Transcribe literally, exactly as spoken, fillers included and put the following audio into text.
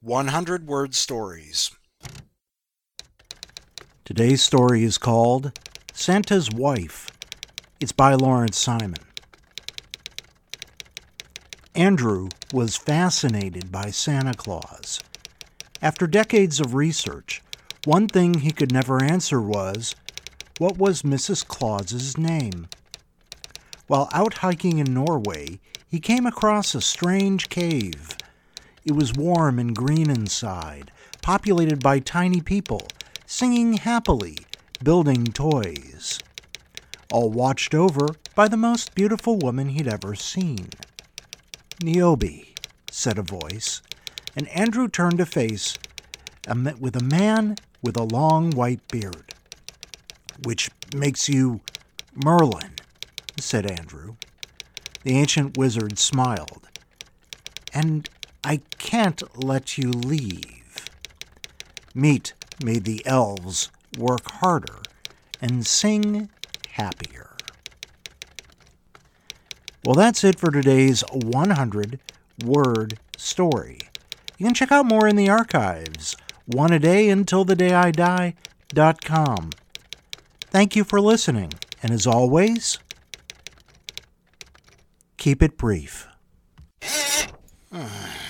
one hundred Word Stories. Today's story is called Santa's Wife. It's by Lawrence Simon. Andrew was fascinated by Santa Claus. After decades of research, one thing he could never answer was, what was Missus Claus's name? While out hiking in Norway, he came across a strange cave. It was warm and green inside, populated by tiny people, singing happily, building toys. All watched over by the most beautiful woman he'd ever seen. "Niobe," said a voice, and Andrew turned to face a, with a man with a long white beard. "Which makes you Merlin," said Andrew. The ancient wizard smiled. "And I can't let you leave. Meat made the elves work harder and sing happier." Well, that's it for today's one hundred Word Story. You can check out more in the archives, one a day until the day I die dot com. Thank you for listening, and as always, keep it brief.